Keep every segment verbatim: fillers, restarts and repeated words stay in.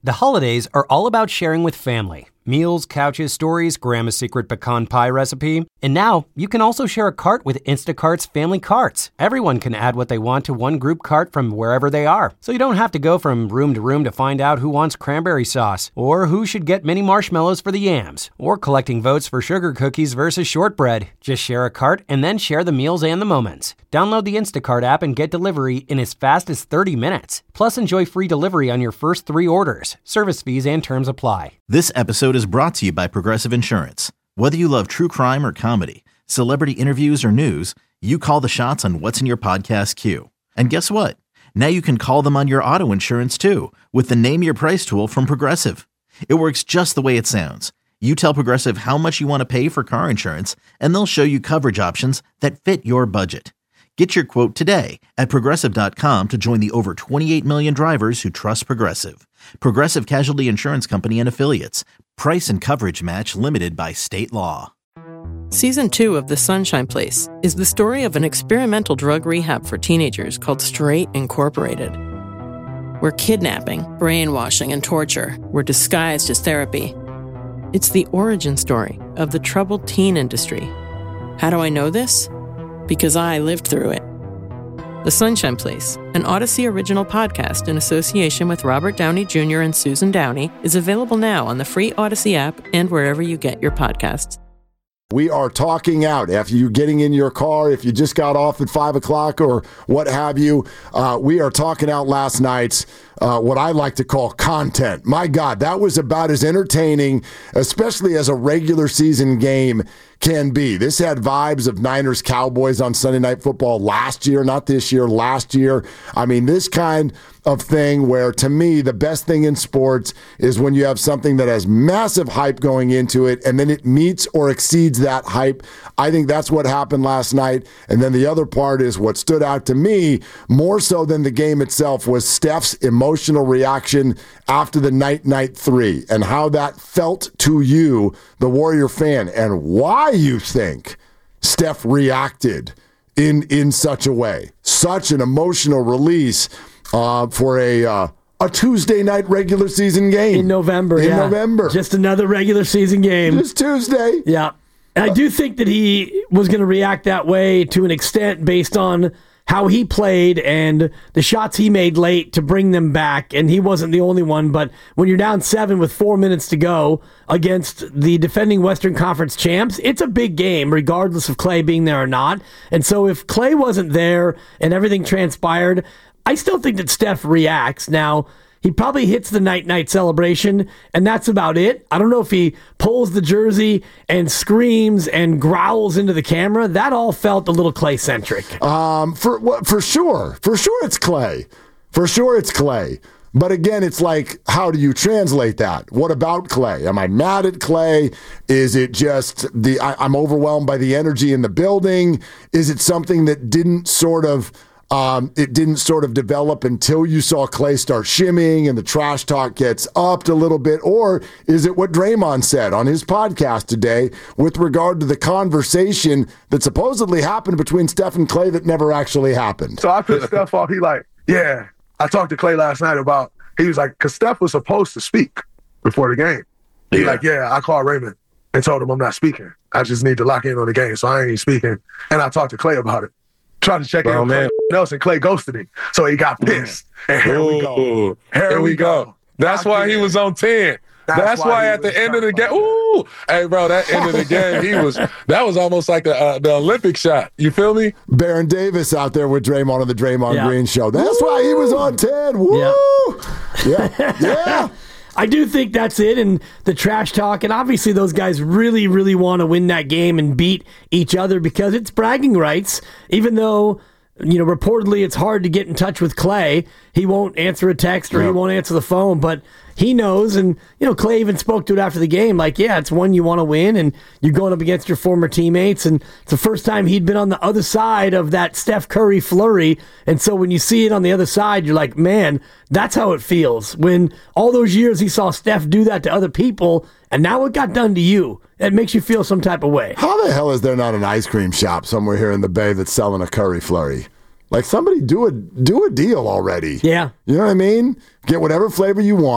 The holidays are all about sharing with family. Meals, couches, stories, Grandma's secret pecan pie recipe. And now, you can also share a cart with Instacart's Family Carts. Everyone can add what they want to one group cart from wherever they are. So you don't have to go from room to room to find out who wants cranberry sauce, or who should get mini marshmallows for the yams, or collecting votes for sugar cookies versus shortbread. Just share a cart and then share the meals and the moments. Download the Instacart app and get delivery in as fast as thirty minutes. Plus, enjoy free delivery on your first three orders. Service fees and terms apply. This episode is brought to you by Progressive Insurance. Whether you love true crime or comedy, celebrity interviews or news, you call the shots on what's in your podcast queue. And guess what? Now you can call them on your auto insurance too with the Name Your Price tool from Progressive. It works just the way it sounds. You tell Progressive how much you want to pay for car insurance, and they'll show you coverage options that fit your budget. Get your quote today at Progressive dot com to join the over twenty-eight million drivers who trust Progressive. Progressive Casualty Insurance Company and Affiliates. Price and coverage match limited by state law. Season two of The Sunshine Place is the story of an experimental drug rehab for teenagers called Straight Incorporated, where kidnapping, brainwashing, and torture were disguised as therapy. It's the origin story of the troubled teen industry. How do I know this? Because I lived through it. The Sunshine Place, an Odyssey original podcast in association with Robert Downey Junior and Susan Downey, is available now on the free Odyssey app and wherever you get your podcasts. We are talking out after you getting in your car, if you just got off at five o'clock or what have you. Uh, we are talking out last night's uh, what I like to call content. My God, that was about as entertaining, especially as a regular season game can be. This had vibes of Niners Cowboys on Sunday Night Football last year, not this year, last year. I mean, this kind of thing where, to me, the best thing in sports is when you have something that has massive hype going into it and then it meets or exceeds that hype. I think that's what happened last night. And then the other part is what stood out to me more so than the game itself was Steph's emotional reaction after the night-night three and how that felt to you, the Warrior fan, and why you think Steph reacted in, in such a way. Such an emotional release Uh, for a uh, a Tuesday night regular season game. In November, In yeah. November. Just another regular season game. Just Tuesday. Yeah. And I do think that he was going to react that way to an extent based on how he played and the shots he made late to bring them back. And he wasn't the only one, but when you're down seven with four minutes to go against the defending Western Conference champs, it's a big game regardless of Klay being there or not. And so if Klay wasn't there and everything transpired, I still think that Steph reacts. Now, he probably hits the night-night celebration, and that's about it. I don't know if he pulls the jersey and screams and growls into the camera. That all felt a little Klay-centric. Um, for for sure. For sure it's Klay. For sure it's Klay. But again, it's like, how do you translate that? What about Klay? Am I mad at Klay? Is it just the I, I'm overwhelmed by the energy in the building? Is it something that didn't sort of... Um, it didn't sort of develop until you saw Klay start shimmying and the trash talk gets upped a little bit? Or is it what Draymond said on his podcast today with regard to the conversation that supposedly happened between Steph and Klay that never actually happened? So I pissed Steph off. He like, yeah, I talked to Klay last night about, he was like, because Steph was supposed to speak before the game. He yeah. like, yeah, I called Raymond and told him I'm not speaking. I just need to lock in on the game, so I ain't even speaking. And I talked to Klay about it. Tried to check Bro, in man. with Klay Nelson. Klay ghosted him. So he got pissed. And here Ooh, we go. Here, here we go. go. That's why he was on ten. That's, That's why, why at the end of the game, ooh, hey, bro, that end of the game, he was, that was almost like the, uh, the Olympic shot. You feel me? Baron Davis out there with Draymond on the Draymond yeah. Green show. That's Woo! Why he was on ten. Woo! Yeah. Yeah. yeah. I do think that's it, and the trash talk, and obviously those guys really, really want to win that game and beat each other because it's bragging rights, even though, you know, reportedly it's hard to get in touch with Klay. He won't answer a text or yeah. he won't answer the phone, but he knows, and, you know, Klay even spoke to it after the game, like, yeah, it's one you want to win, and you're going up against your former teammates, and it's the first time he'd been on the other side of that Steph Curry flurry, and so when you see it on the other side, you're like, man, that's how it feels. When all those years he saw Steph do that to other people, and now it got done to you. It makes you feel some type of way. How the hell is there not an ice cream shop somewhere here in the Bay that's selling a Curry flurry? Like, somebody do a do a deal already. Yeah. You know what I mean? Get whatever flavor you want,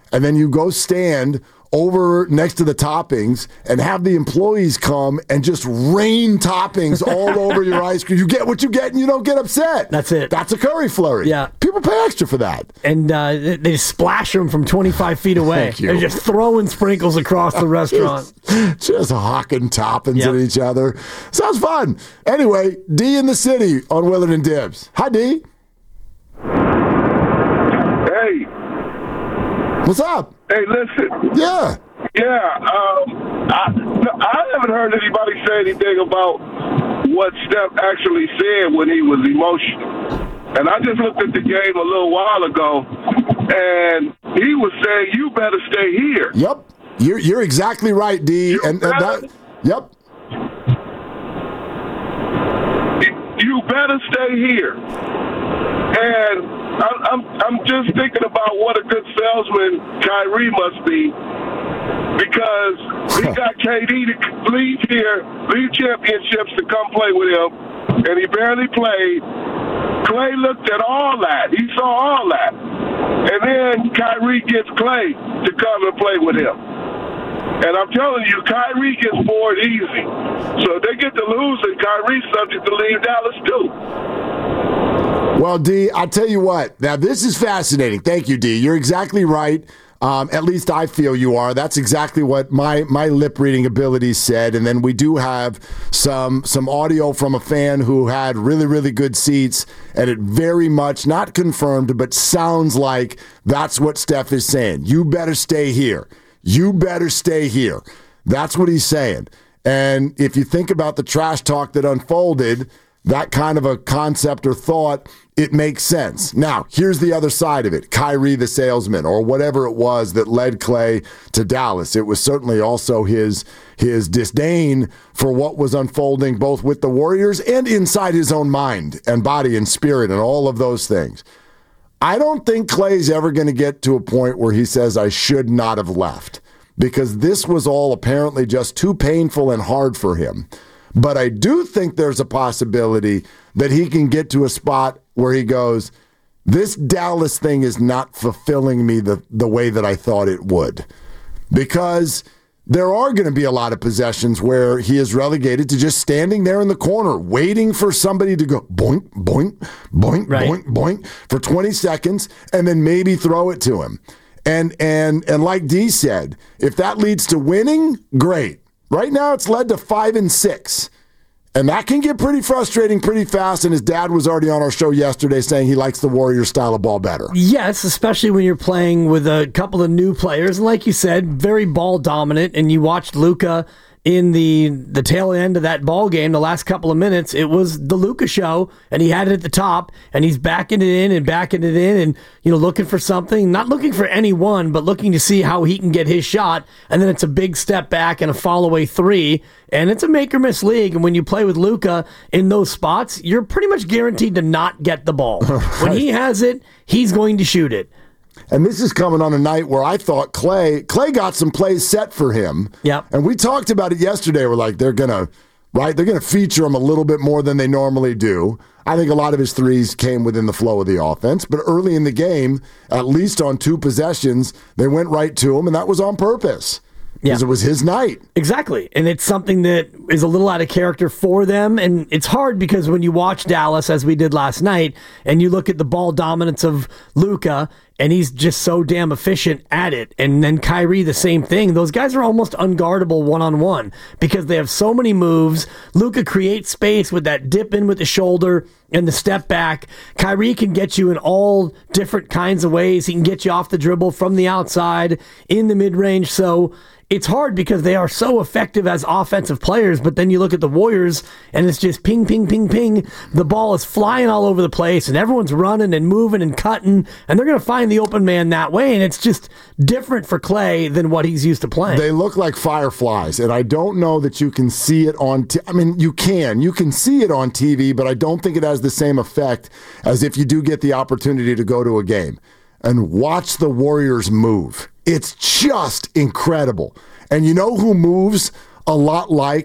and then you go stand over next to the toppings and have the employees come and just rain toppings all over your ice cream. You get what you get and you don't get upset. That's it. That's a curry flurry. Yeah. People pay extra for that. And uh, they just splash them from twenty-five feet away. Thank you. They're just throwing sprinkles across the restaurant. just, just hawking toppings Yep. at each other. Sounds fun. Anyway, D in the city on Willard and Dibs. Hi, D. Hey. What's up? Hey, listen. Yeah. Yeah, um, I, no, I haven't heard anybody say anything about what Steph actually said when he was emotional. And I just looked at the game a little while ago, and he was saying, you better stay here. Yep. You're, you're exactly right, D. You and, and better, that, yep. You better stay here. And I'm I'm just thinking about what a good salesman Kyrie must be, because he got K D to leave here, leave championships to come play with him, and he barely played. Clay looked at all that. He saw all that. And then Kyrie gets Clay to come and play with him. And I'm telling you, Kyrie gets bored easy. So if they get to lose, and Kyrie's subject to leave Dallas too. Well, D, I'll tell you what. Now, this is fascinating. Thank you, D. You're exactly right. Um, at least I feel you are. That's exactly what my, my lip reading abilities said. And then we do have some some audio from a fan who had really, really good seats, and it very much, not confirmed, but sounds like that's what Steph is saying. You better stay here. You better stay here. That's what he's saying. And if you think about the trash talk that unfolded, that kind of a concept or thought, it makes sense. Now, here's the other side of it. Kyrie the salesman, or whatever it was that led Clay to Dallas. It was certainly also his his disdain for what was unfolding both with the Warriors and inside his own mind and body and spirit and all of those things. I don't think Clay's ever going to get to a point where he says, I should not have left, because this was all apparently just too painful and hard for him. But I do think there's a possibility that he can get to a spot where he goes, this Dallas thing is not fulfilling me the, the way that I thought it would. Because there are going to be a lot of possessions where he is relegated to just standing there in the corner, waiting for somebody to go boink, boink, boink, right. boink, boink for twenty seconds, and then maybe throw it to him. And and and like D said, if that leads to winning, great. Right now, it's led to five and six. And that can get pretty frustrating pretty fast. And his dad was already on our show yesterday saying he likes the Warriors style of ball better. Yes, especially when you're playing with a couple of new players. And like you said, very ball dominant. And you watched Luka in the the tail end of that ball game, the last couple of minutes. It was the Luka show, and he had it at the top, and he's backing it in and backing it in, and you know, looking for something, not looking for anyone, but looking to see how he can get his shot. And then it's a big step back and a fall away three, and it's a make or miss league. And when you play with Luka in those spots, you're pretty much guaranteed to not get the ball. Right. When he has it, he's going to shoot it. And this is coming on a night where I thought Clay Clay got some plays set for him. Yep. And we talked about it yesterday. We're like, they're gonna, right? They're gonna feature him a little bit more than they normally do. I think a lot of his threes came within the flow of the offense, but early in the game, at least on two possessions, they went right to him, and that was on purpose. Because yeah. it was his night. Exactly. And it's something that is a little out of character for them. And it's hard because when you watch Dallas, as we did last night, and you look at the ball dominance of Luka, and he's just so damn efficient at it. And then Kyrie, the same thing. Those guys are almost unguardable one-on-one because they have so many moves. Luka creates space with that dip in with the shoulder and the step back. Kyrie can get you in all different kinds of ways. He can get you off the dribble from the outside, in the mid-range. So it's hard because they are so effective as offensive players, but then you look at the Warriors, and it's just ping, ping, ping, ping. The ball is flying all over the place, and everyone's running and moving and cutting, and they're going to find the open man that way, and it's just different for Clay than what he's used to playing. They look like fireflies, and I don't know that you can see it on t- I mean, you can. You can see it on T V, but I don't think it has the same effect as if you do get the opportunity to go to a game and watch the Warriors move. It's just incredible. And you know who moves a lot like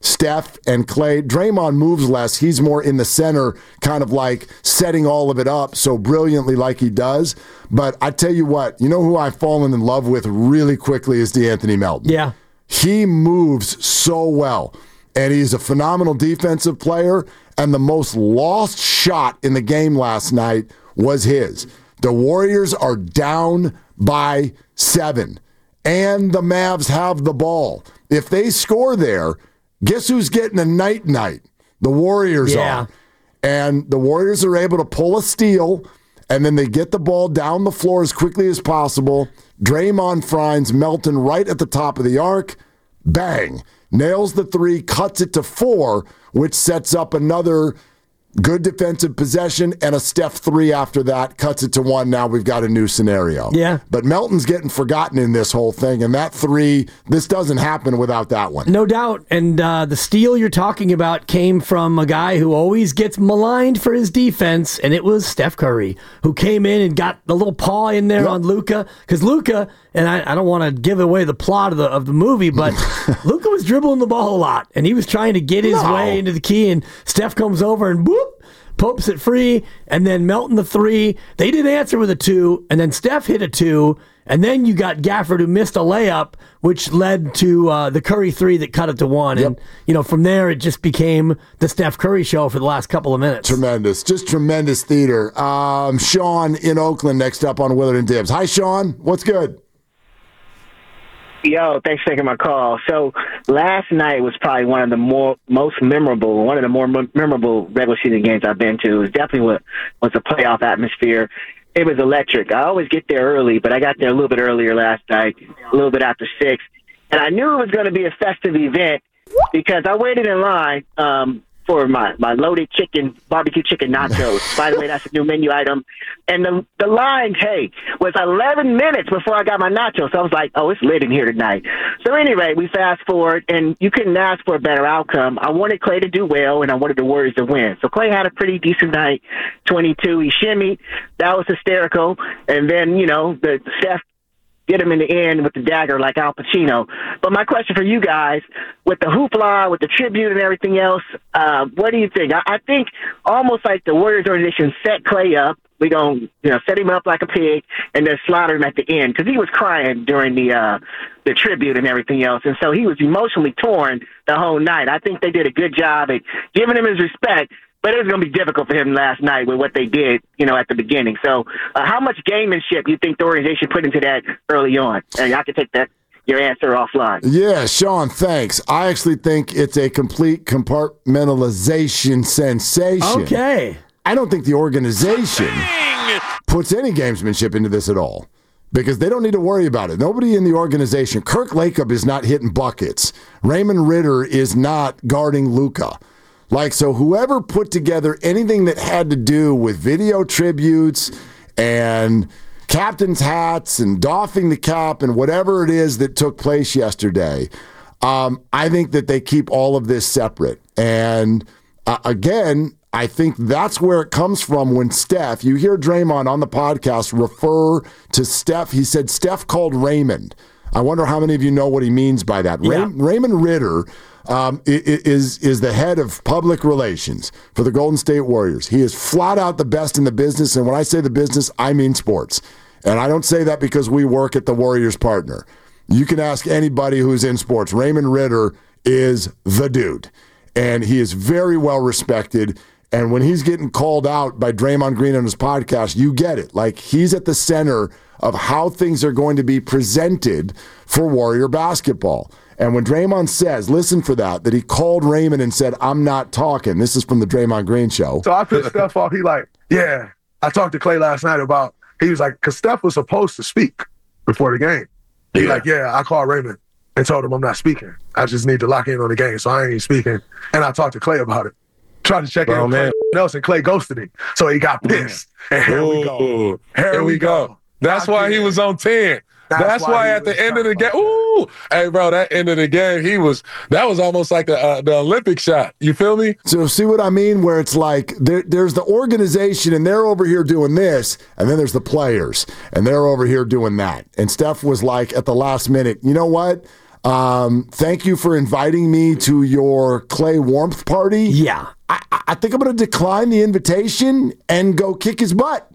Steph and Clay. Draymond moves less. He's more in the center, kind of like setting all of it up so brilliantly like he does. But I tell you what, you know who I've fallen in love with really quickly is DeAnthony Melton. Yeah. He moves so well, and he's a phenomenal defensive player, and the most lost shot in the game last night was his. The Warriors are down by seven, and the Mavs have the ball. If they score there, guess who's getting a night-night? The Warriors yeah. are. And the Warriors are able to pull a steal, and then they get the ball down the floor as quickly as possible. Draymond finds Melton right at the top of the arc. Bang. Nails the three, cuts it to four, which sets up another good defensive possession, and a Steph three after that, cuts it to one. Now we've got a new scenario. Yeah. But Melton's getting forgotten in this whole thing, and that three, this doesn't happen without that one. No doubt. And uh, the steal you're talking about came from a guy who always gets maligned for his defense, and it was Steph Curry, who came in and got the little paw in there yep. on Luka. Because Luka, and I, I don't want to give away the plot of the of the movie, but Luka was dribbling the ball a lot, and he was trying to get his no. way into the key, and Steph comes over and boop, Popes it free, and then Melton the three. They did answer with a two, and then Steph hit a two, and then you got Gafford who missed a layup, which led to uh, the Curry three that cut it to one. Yep. And, you know, from there it just became the Steph Curry show for the last couple of minutes. Tremendous. Just tremendous theater. Um, Sean in Oakland next up on Willard and Dibs. Hi, Sean. What's good? Yo, thanks for taking my call. So last night was probably one of the more most memorable, one of the more memorable regular season games I've been to. It was definitely what was a playoff atmosphere. It was electric. I always get there early, but I got there a little bit earlier last night, a little bit after six, and I knew it was going to be a festive event because I waited in line um, for my, my loaded chicken, barbecue chicken nachos. By the way, that's a new menu item. And the the line, hey, was eleven minutes before I got my nachos. So I was like, oh, it's lit in here tonight. So anyway, we fast forward, and you couldn't ask for a better outcome. I wanted Clay to do well, and I wanted the Warriors to win. So Clay had a pretty decent night, twenty-two. He shimmied. That was hysterical. And then, you know, the Steph get him in the end with the dagger like Al Pacino. But my question for you guys, with the hoopla, with the tribute and everything else, uh, what do you think? I, I think almost like the Warriors organization set Clay up. We don't, you know, set him up like a pig and then slaughter him at the end because he was crying during the uh, the tribute and everything else. And so he was emotionally torn the whole night. I think they did a good job at giving him his respect. But it was going to be difficult for him last night with what they did, you know, at the beginning. So uh, how much gamemanship you think the organization put into that early on? And I can take that your answer offline. Yeah, Sean, thanks. I actually think it's a complete compartmentalization sensation. Okay. I don't think the organization Bang! puts any gamesmanship into this at all because they don't need to worry about it. Nobody in the organization, Kirk Lacob is not hitting buckets. Raymond Ritter is not guarding Luka. Like, so whoever put together anything that had to do with video tributes and captain's hats and doffing the cap and whatever it is that took place yesterday, um, I think that they keep all of this separate. And uh, again, I think that's where it comes from when Steph, you hear Draymond on the podcast refer to Steph. He said Steph called Raymond. I wonder how many of you know what he means by that. Yeah. Ray- Raymond Ritter Um, is is the head of public relations for the Golden State Warriors. He is flat out the best in the business, and when I say the business, I mean sports. And I don't say that because we work at the Warriors partner. You can ask anybody who's in sports. Raymond Ritter is the dude, and he is very well respected. And when he's getting called out by Draymond Green on his podcast, you get it. Like, he's at the center of how things are going to be presented for Warrior basketball. And when Draymond says, listen for that, that he called Raymond and said, I'm not talking. This is from the Draymond Green show. So I pissed Steph off. He like, yeah. I talked to Clay last night about, he was like, because Steph was supposed to speak before the game. He yeah. like, yeah, I called Raymond and told him I'm not speaking. I just need to lock in on the game, so I ain't even speaking. And I talked to Clay about it. Tried to check Bro, in with Clay Nelson. Clay ghosted him. So he got pissed. And here Ooh, we go. Here, here we, we go. go. That's why he was on ten. That's, That's why, why at the end of the game, ooh, hey, bro, that end of the game, he was, that was almost like the uh, the Olympic shot. You feel me? So see what I mean? Where it's like there, there's the organization and they're over here doing this, and then there's the players and they're over here doing that. And Steph was like at the last minute, you know what? Um, thank you for inviting me to your Clay warmth party. Yeah. I, I think I'm going to decline the invitation and go kick his butt.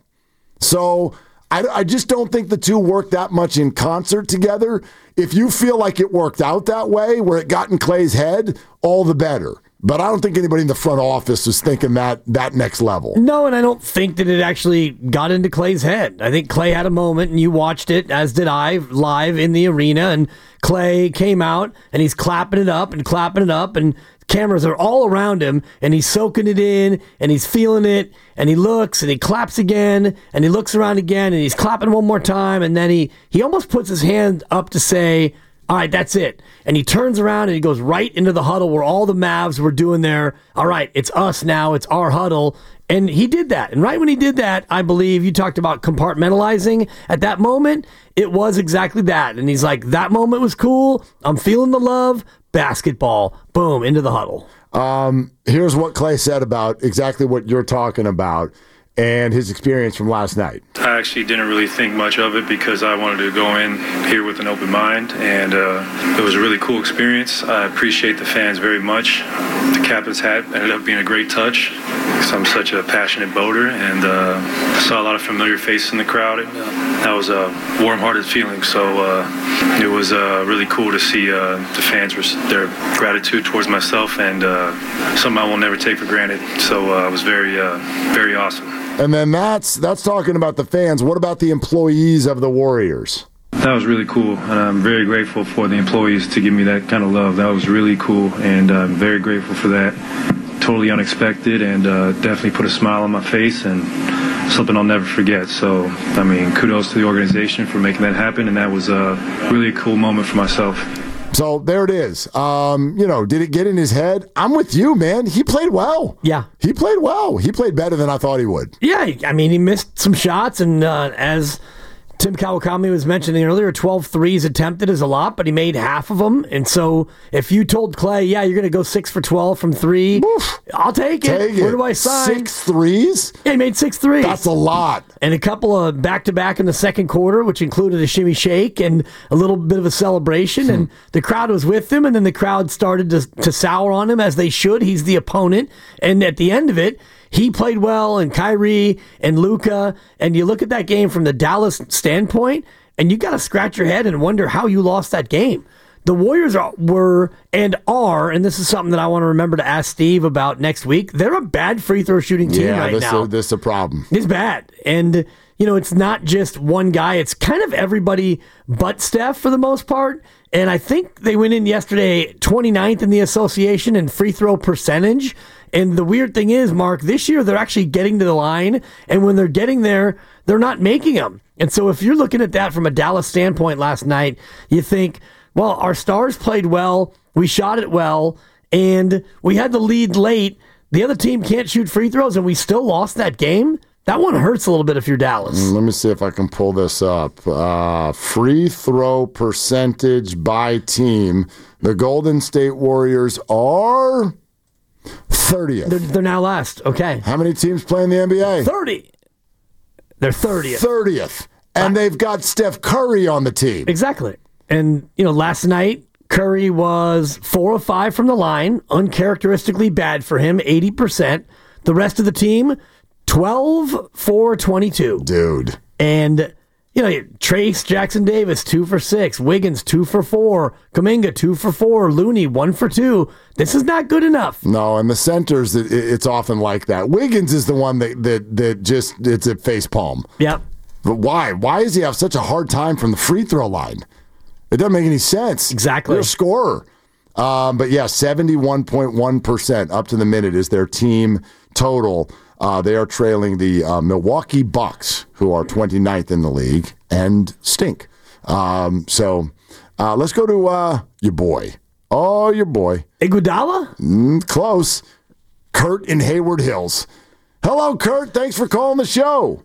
So I, I just don't think the two work that much in concert together. If you feel like it worked out that way, where it got in Clay's head, all the better. But I don't think anybody in the front office is thinking that that next level. No, and I don't think that it actually got into Clay's head. I think Clay had a moment, and you watched it, as did I, live in the arena, and Clay came out, and he's clapping it up and clapping it up, and cameras are all around him, and he's soaking it in, and he's feeling it, and he looks, and he claps again, and he looks around again, and he's clapping one more time, and then he, he almost puts his hand up to say, all right, that's it. And he turns around and he goes right into the huddle where all the Mavs were doing their, all right, it's us now, it's our huddle. And he did that. And right when he did that, I believe you talked about compartmentalizing. At that moment, it was exactly that. And he's like, that moment was cool. I'm feeling the love. Basketball. Boom, into the huddle. Um, here's what Clay said about exactly what you're talking about and his experience from last night. I actually didn't really think much of it because I wanted to go in here with an open mind, and uh, it was a really cool experience. I appreciate the fans very much. The captain's hat ended up being a great touch because I'm such a passionate boater, and uh, I saw a lot of familiar faces in the crowd. And, uh, that was a warm-hearted feeling, so uh, it was uh, really cool to see uh, the fans, their gratitude towards myself, and uh, something I will never take for granted. So uh, it was very, uh, very awesome. And then that's that's talking about the fans. What about the employees of the Warriors? That was really cool, and I'm very grateful for the employees to give me that kind of love. That was really cool, and I'm very grateful for that. Totally unexpected, and uh, definitely put a smile on my face, and something I'll never forget. So, I mean, kudos to the organization for making that happen, and that was a really a cool moment for myself. So there it is. Um, you know, did it get in his head? I'm with you, man. He played well. Yeah. He played well. He played better than I thought he would. Yeah, I mean, he missed some shots, and uh, as Tim Kawakami was mentioning earlier, twelve threes attempted is a lot, but he made half of them. And so if you told Clay, yeah, you're going to go six for twelve from three, Oof. I'll take it. Take it. Where do I sign? Six threes? Yeah, he made six threes. That's a lot. And a couple of back-to-back in the second quarter, which included a shimmy shake and a little bit of a celebration. Hmm. And the crowd was with him, and then the crowd started to, to sour on him, as they should. He's the opponent. And at the end of it, he played well, and Kyrie and Luka, and you look at that game from the Dallas standpoint, and you got to scratch your head and wonder how you lost that game. The Warriors are, were and are, and this is something that I want to remember to ask Steve about next week, they're a bad free throw shooting team yeah, right this now. Yeah, this is a problem. It's bad. And, you know, it's not just one guy. It's kind of everybody but Steph for the most part. And I think they went in yesterday twenty-ninth in the association in free throw percentage. And the weird thing is, Mark, this year they're actually getting to the line, and when they're getting there, they're not making them. And so if you're looking at that from a Dallas standpoint last night, you think, well, our stars played well, we shot it well, and we had the lead late. The other team can't shoot free throws, and we still lost that game? That one hurts a little bit if you're Dallas. Let me see if I can pull this up. Uh, free throw percentage by team. The Golden State Warriors are thirtieth. They're, they're now last. Okay. How many teams play in the N B A? thirty. They're thirtieth. thirtieth. And they've got Steph Curry on the team. Exactly. And, you know, last night, Curry was four of five from the line, uncharacteristically bad for him, eighty percent. The rest of the team, twelve, four, twenty-two. Dude. And, you know, Trace Jackson Davis, two for six. Wiggins, two for four. Kuminga, two for four. Looney, one for two. This is not good enough. No, and the centers, it, it's often like that. Wiggins is the one that that, that just, it's at face palm. Yep. But why? Why does he have such a hard time from the free throw line? It doesn't make any sense. Exactly. You're a scorer. Um, but yeah, seventy-one point one percent up to the minute is their team total. Uh, they are trailing the uh, Milwaukee Bucks, who are twenty-ninth in the league and stink. Um, so uh, let's go to uh, your boy. Oh, your boy. Iguodala? Mm, close. Kurt in Hayward Hills. Hello, Kurt. Thanks for calling the show.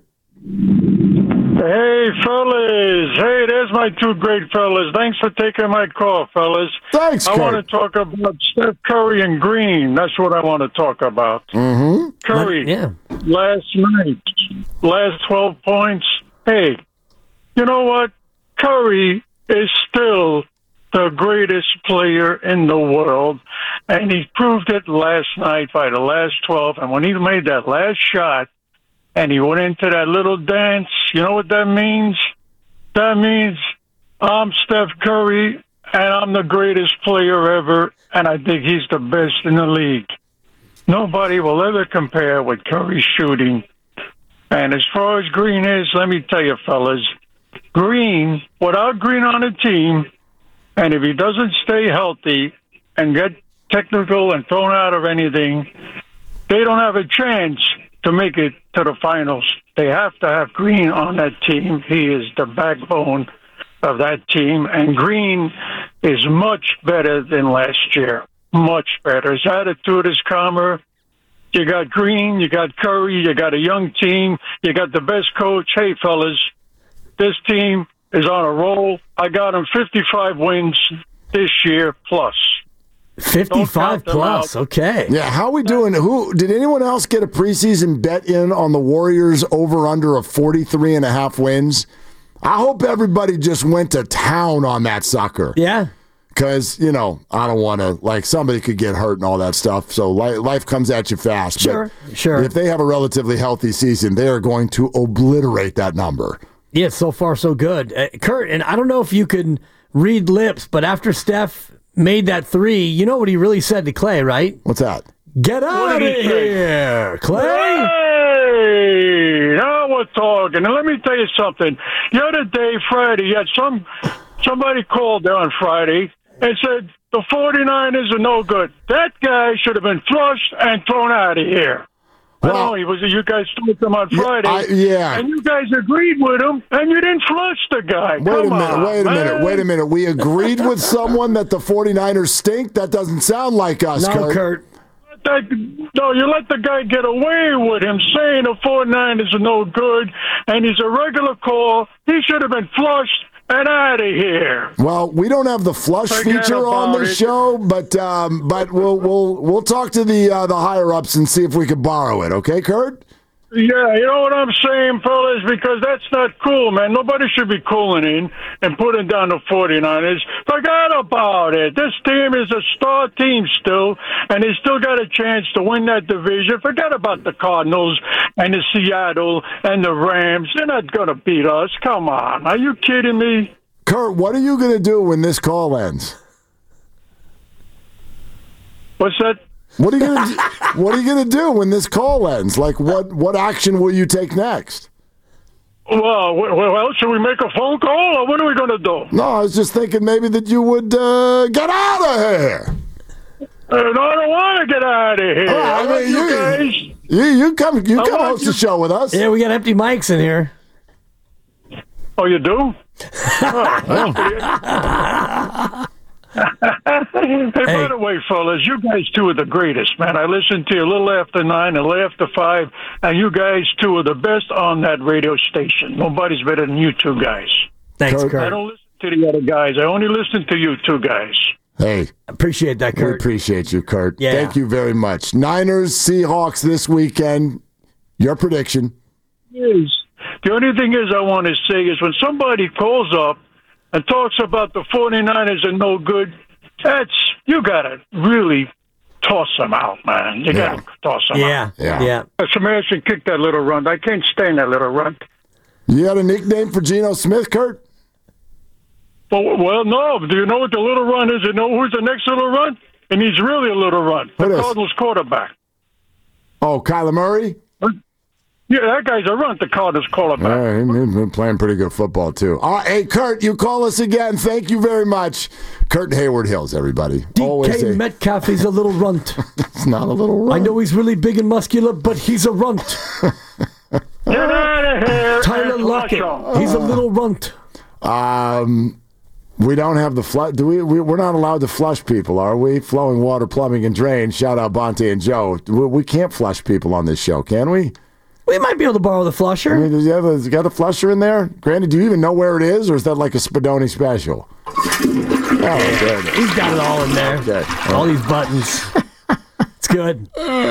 Hey, fellas. Hey, there's my two great fellas. Thanks for taking my call, fellas. Thanks, I Kurt. want to talk about Steph Curry and Green. That's what I want to talk about. Mm-hmm. Curry, yeah. last night, last twelve points. Hey, you know what? Curry is still the the greatest player in the world, and he proved it last night by the last twelve. And when he made that last shot and he went into that little dance, you know what that means? That means I'm Steph Curry, and I'm the greatest player ever, and I think he's the best in the league. Nobody will ever compare with Curry's shooting. And as far as Green is, let me tell you, fellas, Green, without Green on the team, and if he doesn't stay healthy and get technical and thrown out of anything, they don't have a chance to make it to the finals. They have to have Green on that team. He is the backbone of that team, and Green is much better than last year. Much better. His attitude is calmer. You got Green, you got Curry, you got a young team, you got the best coach. Hey, fellas, this team is on a roll. I got them fifty-five wins this year plus. fifty-five plus, out. Okay. Yeah, how are we doing? Who did anyone else get a preseason bet in on the Warriors over under of forty-three and a half wins? I hope everybody just went to town on that sucker. Yeah. Because, you know, I don't want to, like, somebody could get hurt and all that stuff. So li- life comes at you fast. Sure, but sure. If they have a relatively healthy season, they are going to obliterate that number. Yeah, so far so good. Uh, Kurt, and I don't know if you can read lips, but after Steph made that three, you know what he really said to Clay, right? What's that? Get out of here, Clay! Hey, now we're talking. Now let me tell you something. The other day, Friday, you had some somebody called there on Friday and said the forty-niners are no good. That guy should have been flushed and thrown out of here. Well, I know he was. You guys told him on Friday, I, yeah, and you guys agreed with him, and you didn't flush the guy. Wait Come a minute, on, wait a man. minute, wait a minute. We agreed with someone that the forty-niners stink? That doesn't sound like us, No, Kurt. Kurt. That, no, you let the guy get away with him saying the forty-niners are no good, and he's a regular call. He should have been flushed and out of here. Well, we don't have the flush Forget feature on about the it. show, but um, but we'll we'll we'll talk to the uh, the higher ups and see if we can borrow it. Okay, Kurt? Yeah, you know what I'm saying, fellas? Because that's not cool, man. Nobody should be cooling in and putting down the forty-niners. Forget about it. This team is a star team still, and they still got a chance to win that division. Forget about the Cardinals and the Seattle and the Rams. They're not going to beat us. Come on. Are you kidding me? Kurt, what are you going to do when this call ends? What's that? What are you gonna do, What are you gonna do when this call ends? Like, what what action will you take next? Well, well, should we make a phone call, or what are we going to do? No, I was just thinking maybe that you would uh, get out of here. Uh, no, I don't want to get out of here. Oh, I I mean, want you you- guys. You you come you I come want host you- the show with us. Yeah, we got empty mics in here. Oh, you do? Oh, hey, by the way, fellas, you guys two are the greatest, man. I listen to you a little after nine, a little after five, and you guys two are the best on that radio station. Nobody's better than you two guys. Thanks, Kurt. Kurt. I don't listen to the other guys. I only listen to you two guys. Hey, Appreciate that, we Kurt. appreciate you, Kurt. Yeah. Thank you very much. Niners, Seahawks this weekend. Your prediction? Is the only thing is I want to say is when somebody calls up and talks about the forty-niners are no good, that's you got to really toss them out, man. You got to toss them Yeah, out. Yeah. yeah. Somebody should kick that little runt. I can't stand that little runt. You got a nickname for Geno Smith, Kurt? Well, well, no. Do you know what the little runt is? You know who's the next little runt? And he's really a little runt. The Who is? Cardinals quarterback. Oh, Kyler Murray? Yeah, that guy's a runt, the Cardinals quarterback. All right, he's been playing pretty good football, too. All right, hey, Kurt, you call us again. Thank you very much. Kurt Hayward Hills, everybody. Always D K a, Metcalf, he's a little runt. it's not a little I run. know he's really big and muscular, but he's a runt. Get out of here. Tyler and flush Lockett, him. he's a little runt. Um, we don't have the flush. Do we, we? We're not allowed to flush people, are we? Flowing Water Plumbing and Drain. Shout out Bonte and Joe. We, we can't flush people on this show, can we? We might be able to borrow the flusher. I mean, does he have a, has he got a flusher in there? Granted, do you even know where it is, or is that like a Spadoni special? Oh, there it is. He's got it all in there. Okay. All these buttons. It's good.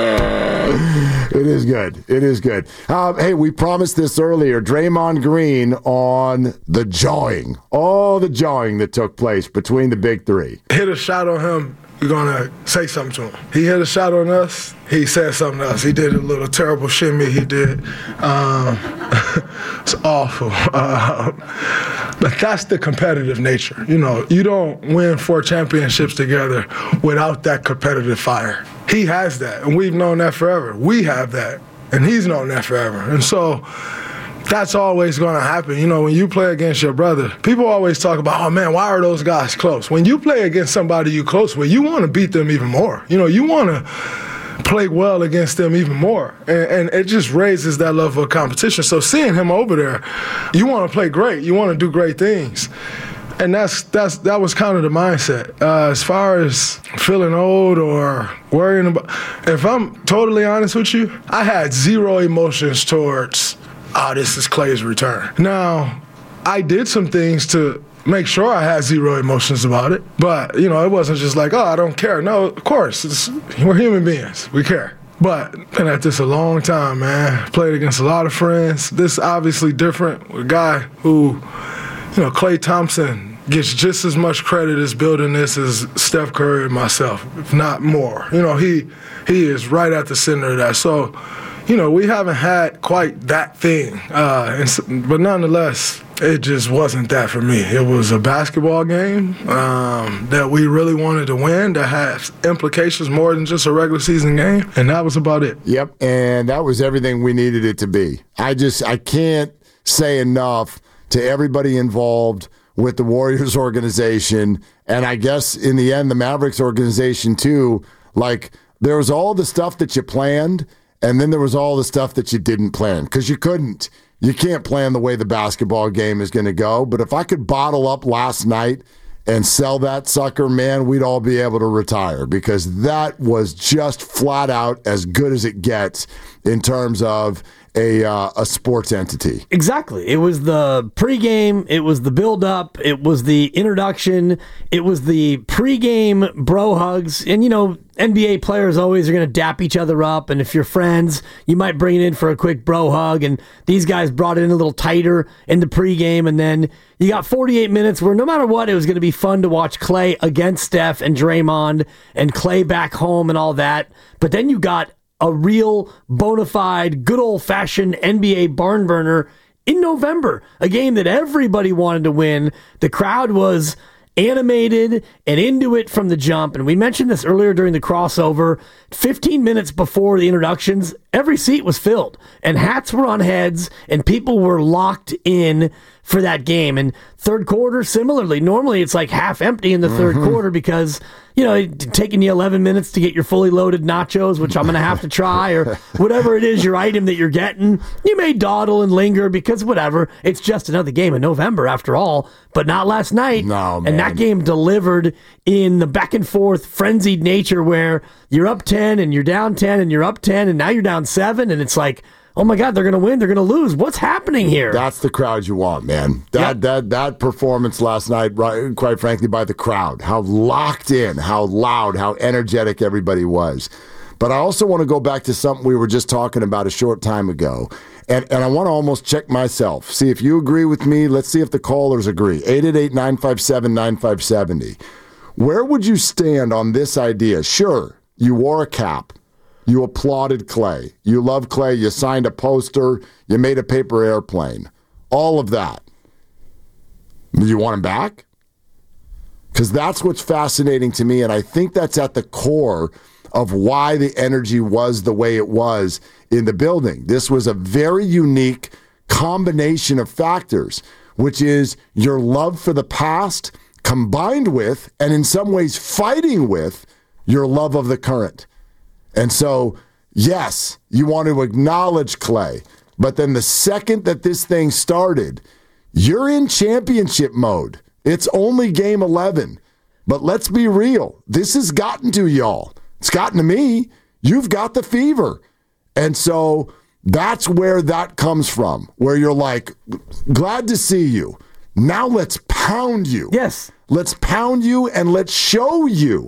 It is good. It is good. Um, hey, we promised this earlier. Draymond Green on the jawing. All the jawing that took place between the big three. Hit a shot on him, we're going to say something to him. He hit a shot on us, he said something to us. He did a little terrible shimmy he did. Um, it's awful. Um, but that's the competitive nature. You know, you don't win four championships together without that competitive fire. He has that, and we've known that forever. We have that, and he's known that forever. And so that's always going to happen. You know, when you play against your brother, people always talk about, oh, man, why are those guys close? When you play against somebody you close with, you want to beat them even more. You know, you want to play well against them even more. And, and it just raises that level of competition. So seeing him over there, you want to play great. You want to do great things. And that's that's that was kind of the mindset. Uh, as far as feeling old or worrying about, if I'm totally honest with you, I had zero emotions towards, oh, this is Klay's return. Now, I did some things to make sure I had zero emotions about it. But, you know, it wasn't just like, oh, I don't care. No, of course, it's, we're human beings. We care. But been at this a long time, man. Played against a lot of friends. This obviously different. A guy who, you know, Klay Thompson gets just as much credit as building this as Steph Curry and myself, if not more. You know, he he is right at the center of that. So, you know, we haven't had quite that thing. Uh, and, but nonetheless, it just wasn't that for me. It was a basketball game um, that we really wanted to win that had implications more than just a regular season game, and that was about it. Yep, and that was everything we needed it to be. I just, I can't say enough to everybody involved with the Warriors organization, and I guess in the end, the Mavericks organization too. Like, there was all the stuff that you planned, and then there was all the stuff that you didn't plan, because you couldn't. You can't plan the way the basketball game is going to go. But if I could bottle up last night and sell that sucker, man, we'd all be able to retire, because that was just flat out as good as it gets in terms of a uh, a sports entity. Exactly. It was the pregame, it was the build-up, it was the introduction, it was the pregame bro hugs. And, you know, N B A players always are going to dap each other up, and if you're friends, you might bring it in for a quick bro hug, and these guys brought it in a little tighter in the pregame, and then you got forty-eight minutes where no matter what, it was going to be fun to watch Klay against Steph and Draymond, and Klay back home and all that. But then you got a real bona fide, good old-fashioned N B A barn burner in November, a game that everybody wanted to win. The crowd was animated and into it from the jump, and we mentioned this earlier during the crossover. fifteen minutes before the introductions, every seat was filled, and hats were on heads, and people were locked in for that game. And third quarter, similarly, normally it's like half empty in the third mm-hmm. quarter because, you know, it's taking you eleven minutes to get your fully loaded nachos, which I'm going to have to try, or whatever it is, your item that you're getting. You may dawdle and linger because whatever, it's just another game in November after all, but not last night. No, man. And that game delivered in the back and forth frenzied nature where you're up ten and you're down ten and you're up ten and now you're down seven, and it's like, oh my God, they're going to win, they're going to lose. What's happening here? That's the crowd you want, man. That yep. that that performance last night, right, quite frankly, by the crowd, how locked in, how loud, how energetic everybody was. But I also want to go back to something we were just talking about a short time ago. And and I want to almost check myself, see if you agree with me. Let's see if the callers agree. eight eight eight, nine five seven, nine five seven zero. Where would you stand on this idea? Sure, you wore a cap. You applauded Klay. You love Klay. You signed a poster. You made a paper airplane. All of that. Do you want him back? Because that's what's fascinating to me, and I think that's at the core of why the energy was the way it was in the building. This was a very unique combination of factors, which is your love for the past combined with, and in some ways fighting with, your love of the current. And so, yes, you want to acknowledge Klay, but then the second that this thing started, you're in championship mode. It's only game eleven. But let's be real. This has gotten to y'all. It's gotten to me. You've got the fever. And so that's where that comes from, where you're like, glad to see you. Now let's pound you. Yes. Let's pound you and let's show you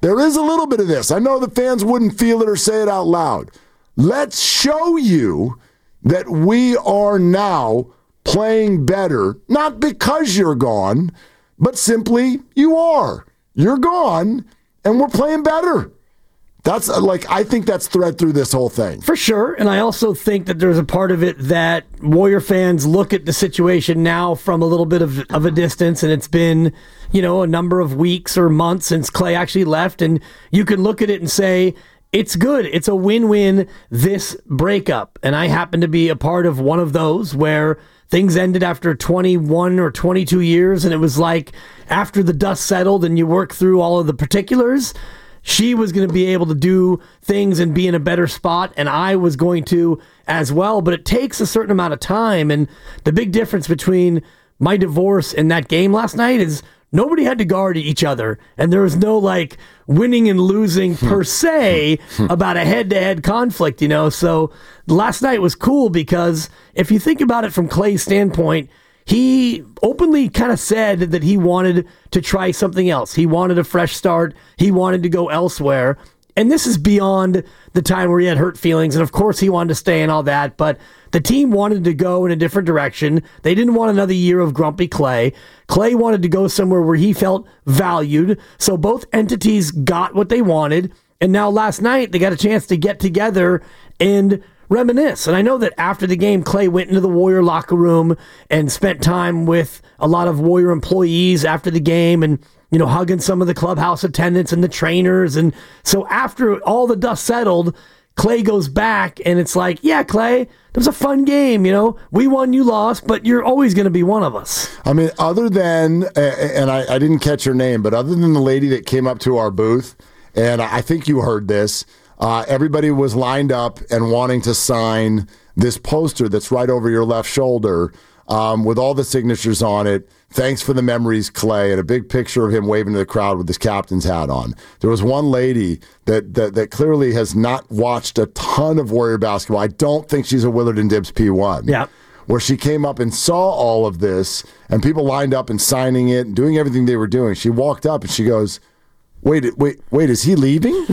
there is a little bit of this. I know the fans wouldn't feel it or say it out loud. Let's show you that we are now playing better, not because you're gone, but simply you are. You're gone, and we're playing better. That's like, I think that's thread through this whole thing. For sure. And I also think that there's a part of it that Warrior fans look at the situation now from a little bit of, of a distance, and it's been, you know, a number of weeks or months since Klay actually left, and you can look at it and say, it's good. It's a win-win, this breakup. And I happen to be a part of one of those where things ended after twenty-one or twenty-two years, and it was like after the dust settled and you work through all of the particulars, she was going to be able to do things and be in a better spot, and I was going to as well. But it takes a certain amount of time, and the big difference between my divorce and that game last night is nobody had to guard each other, and there was no like winning and losing per se about a head-to-head conflict, you know. So last night was cool because if you think about it from Klay's standpoint, he openly kind of said that he wanted to try something else. He wanted a fresh start. He wanted to go elsewhere. And this is beyond the time where he had hurt feelings. And of course he wanted to stay and all that, but the team wanted to go in a different direction. They didn't want another year of grumpy Klay. Klay wanted to go somewhere where he felt valued. So both entities got what they wanted. And now last night they got a chance to get together and reminisce. And I know that after the game, Klay went into the Warrior locker room and spent time with a lot of Warrior employees after the game and, you know, hugging some of the clubhouse attendants and the trainers. And so after all the dust settled, Klay goes back and it's like, yeah, Klay, it was a fun game. You know, we won, you lost, but you're always going to be one of us. I mean, other than, and I, I didn't catch her name, but other than the lady that came up to our booth, and I think you heard this, Uh, everybody was lined up and wanting to sign this poster that's right over your left shoulder um, with all the signatures on it. Thanks for the memories, Klay, and a big picture of him waving to the crowd with his captain's hat on. There was one lady that, that, that clearly has not watched a ton of Warrior basketball. I don't think she's a Willard and Dibs P one. Yeah. Where she came up and saw all of this and people lined up and signing it and doing everything they were doing. She walked up and she goes, wait, wait, wait, is he leaving?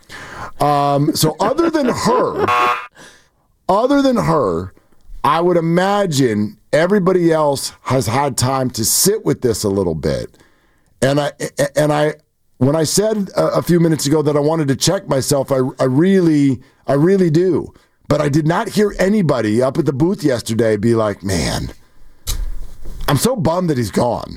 Um, so other than her, other than her, I would imagine everybody else has had time to sit with this a little bit. And I, and I, when I said a, a few minutes ago that I wanted to check myself, I, I really, I really do. But I did not hear anybody up at the booth yesterday be like, man, I'm so bummed that he's gone.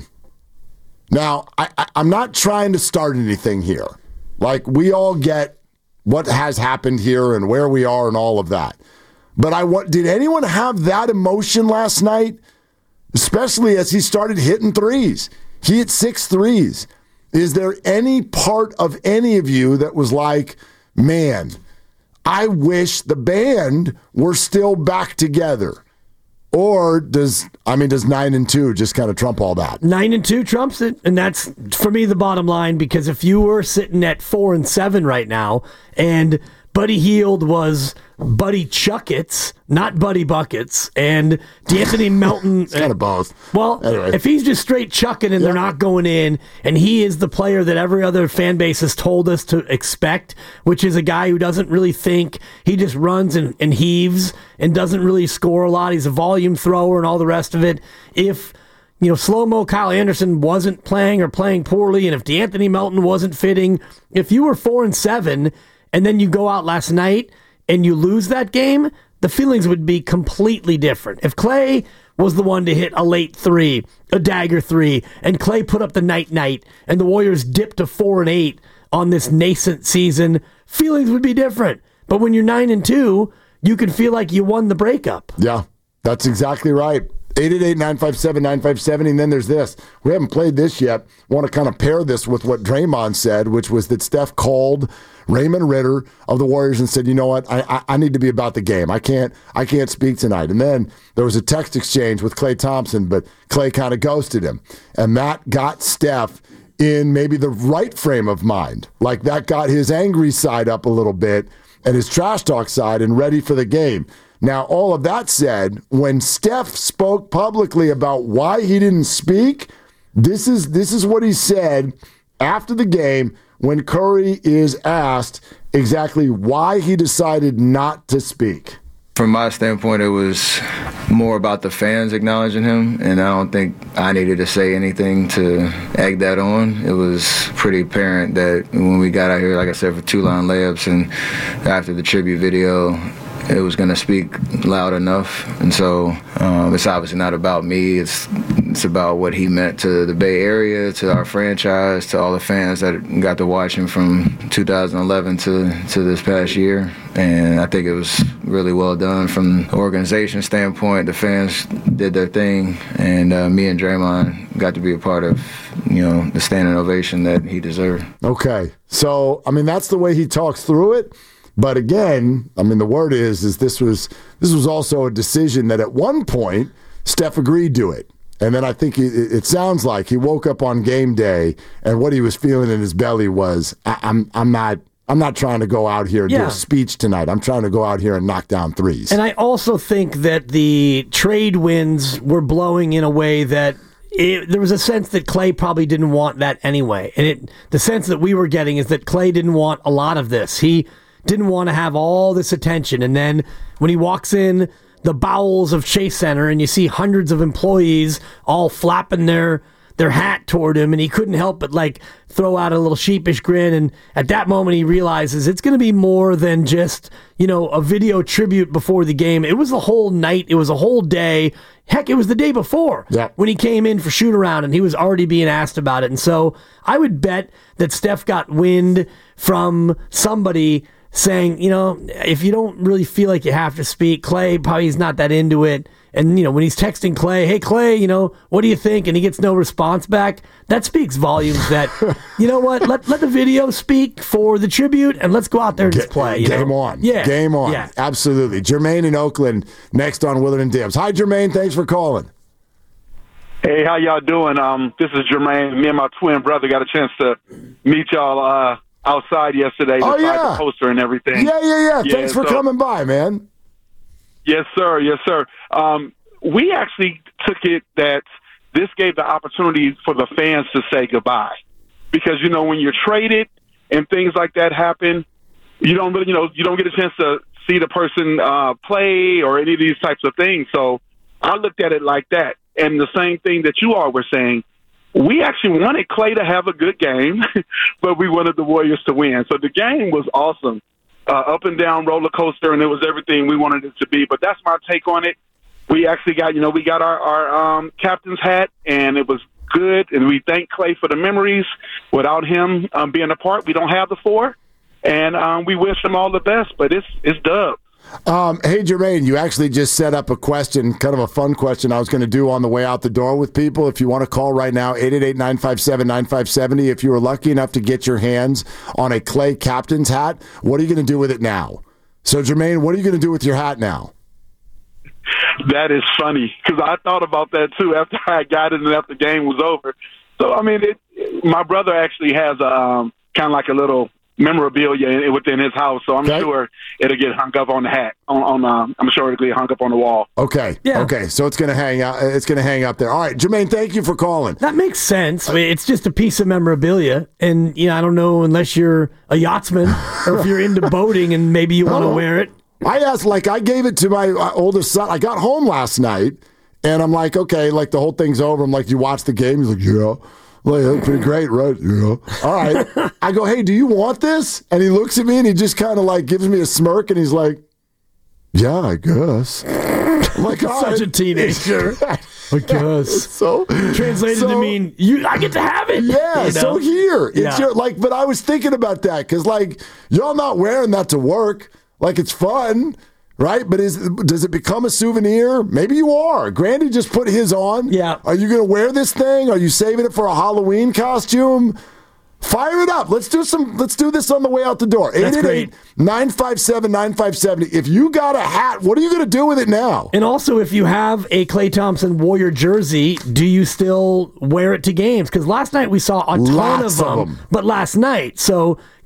Now, I, I, I'm not trying to start anything here. Like, we all get what has happened here and where we are and all of that. But I want, did anyone have that emotion last night? Especially as he started hitting threes. He hit six threes. Is there any part of any of you that was like, man, I wish the band were still back together? Or does, I mean, does nine and two just kind of trump all that? Nine and two trumps it, and that's for me the bottom line. Because if you were sitting at four and seven right now, and Buddy Hield was Buddy Chuckets, not Buddy Buckets, and D'Anthony Melton. It's kind of both. Well, anyway. If he's just straight chucking and yeah. they're not going in, and he is the player that every other fan base has told us to expect, which is a guy who doesn't really think, he just runs and, and heaves and doesn't really score a lot. He's a volume thrower and all the rest of it. If you know, slow-mo Kyle Anderson wasn't playing or playing poorly, and if D'Anthony Melton wasn't fitting, if you were four and seven, and then you go out last night and you lose that game, the feelings would be completely different. If Klay was the one to hit a late three, a dagger three, and Klay put up the night-night, and the Warriors dipped to four and eight on this nascent season, feelings would be different. But when you're nine and two, you can feel like you won the breakup. Yeah, that's exactly right. eight eight eight, nine five seven, nine five seven, and then there's this. We haven't played this yet. Want to kind of pair this with what Draymond said, which was that Steph called Raymond Ritter of the Warriors and said, you know what, I, I I need to be about the game. I can't I can't speak tonight. And then there was a text exchange with Klay Thompson, but Klay kind of ghosted him. And that got Steph in maybe the right frame of mind. Like that got his angry side up a little bit and his trash talk side and ready for the game. Now, all of that said, when Steph spoke publicly about why he didn't speak, this is this is what he said after the game when Curry is asked exactly why he decided not to speak? From my standpoint, it was more about the fans acknowledging him, and I don't think I needed to say anything to egg that on. It was pretty apparent that when we got out here, like I said, for two-line layups, and after the tribute video, it was going to speak loud enough. And so um, it's obviously not about me. It's it's about what he meant to the Bay Area, to our franchise, to all the fans that got to watch him from two thousand eleven to, to this past year. And I think it was really well done from the organization standpoint. The fans did their thing, and uh, me and Draymond got to be a part of, you know, the standing ovation that he deserved. Okay. So, I mean, that's the way he talks through it. But again, I mean, the word is, is this was this was also a decision that at one point Steph agreed to it. And then I think he, it sounds like he woke up on game day and what he was feeling in his belly was, I, I'm I'm not I'm not trying to go out here and Yeah. do a speech tonight. I'm trying to go out here and knock down threes. And I also think that the trade winds were blowing in a way that it, there was a sense that Clay probably didn't want that anyway. And it, the sense that we were getting is that Clay didn't want a lot of this. He didn't want to have all this attention. And then when he walks in the bowels of Chase Center and you see hundreds of employees all flapping their their hat toward him, and he couldn't help but like throw out a little sheepish grin. And at that moment he realizes it's going to be more than just, you know, a video tribute before the game. It was a whole night. It was a whole day. Heck, it was the day before yeah. when he came in for shoot around and he was already being asked about it. And so I would bet that Steph got wind from somebody saying, you know, if you don't really feel like you have to speak, Clay probably is not that into it. And, you know, when he's texting Clay, hey, Clay, you know, what do you think? And he gets no response back. That speaks volumes that, you know what, let let the video speak for the tribute and let's go out there and just play. You Game know? on. Yeah. Game on. Yeah. Absolutely. Jermaine in Oakland, next on Willard and Dibs. Hi, Jermaine. Thanks for calling. Hey, how y'all doing? Um, this is Jermaine. Me and my twin brother got a chance to meet y'all uh, outside yesterday. Oh, beside yeah. the poster and everything. Yeah, yeah, yeah. Yeah, Thanks for so- coming by, man. Yes, sir. Yes, sir. Um, we actually took it that this gave the opportunity for the fans to say goodbye. Because, you know, when you're traded and things like that happen, you don't really, you know, you don't get a chance to see the person uh, play or any of these types of things. So I looked at it like that. And the same thing that you all were saying, we actually wanted Clay to have a good game, but we wanted the Warriors to win. So the game was awesome. Uh, up and down roller coaster, and it was everything we wanted it to be. But that's my take on it. We actually got, you know, we got our, our um, captain's hat, and it was good. And we thank Clay for the memories. Without him um, being a part, we don't have the four. And um, we wish him all the best, but it's it's dub. Um, hey, Jermaine, you actually just set up a question, kind of a fun question I was going to do on the way out the door with people. If you want to call right now, eight eight eight, nine five seven, nine five seven zero. If you were lucky enough to get your hands on a Clay captain's hat, what are you going to do with it now? So, Jermaine, what are you going to do with your hat now? That is funny, because I thought about that, too, after I got it and after the game was over. So, I mean, it, my brother actually has a, um, kind of like a little memorabilia within his house, so I'm okay. sure it'll get hung up on the hat. On, on um, I'm sure it'll get hung up on the wall. Okay. Yeah. Okay. So it's gonna hang out. It's gonna hang up there. All right, Jermaine. Thank you for calling. That makes sense. I mean, it's just a piece of memorabilia, and you know, I don't know unless you're a yachtsman or if you're into boating and maybe you want to wear it. I asked, like, I gave it to my oldest son. I got home last night, and I'm like, okay, like the whole thing's over. I'm like, you watch the game? He's like, yeah. Like, that's pretty great, right? Yeah. All right. I go, hey, do you want this? And he looks at me and he just kind of like gives me a smirk and he's like, yeah, I guess. I'm like, all Such right. a teenager. I guess. So translated so, to mean you. I get to have it. Yeah. You know? So here, it's Yeah. your, like, but I was thinking about that because like y'all not wearing that to work. Like it's fun. Right, but is does it become a souvenir? Maybe you are. Grandy just put his on. Yeah. Are you going to wear this thing? Are you saving it for a Halloween costume? Fire it up. Let's do some. Let's do this on the way out the door. eight eight eight, nine five seven, nine five seven zero. If you got a hat, what are you going to do with it now? And also, if you have a Klay Thompson Warrior jersey, do you still wear it to games? Because last night we saw a ton Lots of them, of them. but last night. So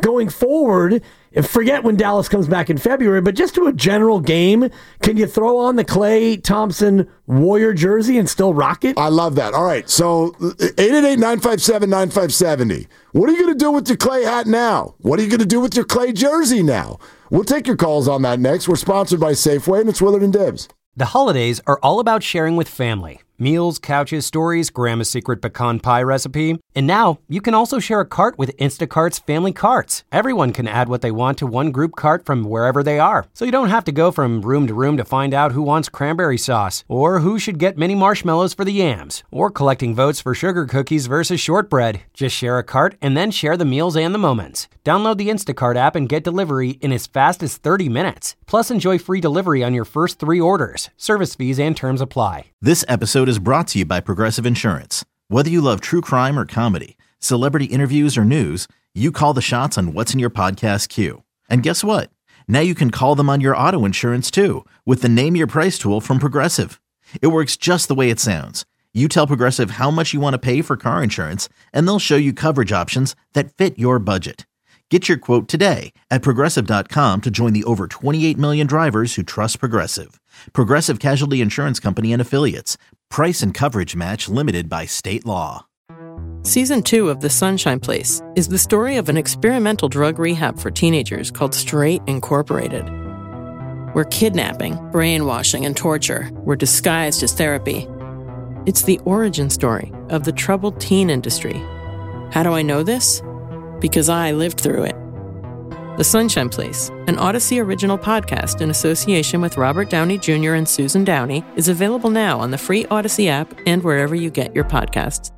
going forward, forget when Dallas comes back in February, but just to a general game, can you throw on the Klay Thompson Warrior jersey and still rock it? I love that. All right, so eight eight eight, nine five seven, nine five seven zero. What are you going to do with your Klay hat now? What are you going to do with your Klay jersey now? We'll take your calls on that next. We're sponsored by Safeway, and it's Willard and Dibs. The holidays are all about sharing with family. Meals, couches, stories, Grandma's secret pecan pie recipe. And now you can also share a cart with Instacart's family carts. Everyone can add what they want to one group cart from wherever they are. So you don't have to go from room to room to find out who wants cranberry sauce, or who should get mini marshmallows for the yams, or collecting votes for sugar cookies versus shortbread. Just share a cart and then share the meals and the moments. Download the Instacart app and get delivery in as fast as thirty minutes. Plus, enjoy free delivery on your first three orders. Service fees and terms apply. This episode is brought to you by Progressive Insurance. Whether you love true crime or comedy, celebrity interviews or news, you call the shots on what's in your podcast queue. And guess what? Now you can call them on your auto insurance too with the Name Your Price tool from Progressive. It works just the way it sounds. You tell Progressive how much you want to pay for car insurance, and they'll show you coverage options that fit your budget. Get your quote today at Progressive dot com to join the over twenty-eight million drivers who trust Progressive. Progressive Casualty Insurance Company and Affiliates. Price and coverage match limited by state law. Season two of The Sunshine Place is the story of an experimental drug rehab for teenagers called Straight Incorporated, where kidnapping, brainwashing, and torture were disguised as therapy. It's the origin story of the troubled teen industry. How do I know this? Because I lived through it. The Sunshine Place, an Odyssey original podcast in association with Robert Downey Junior and Susan Downey, is available now on the free Odyssey app and wherever you get your podcasts.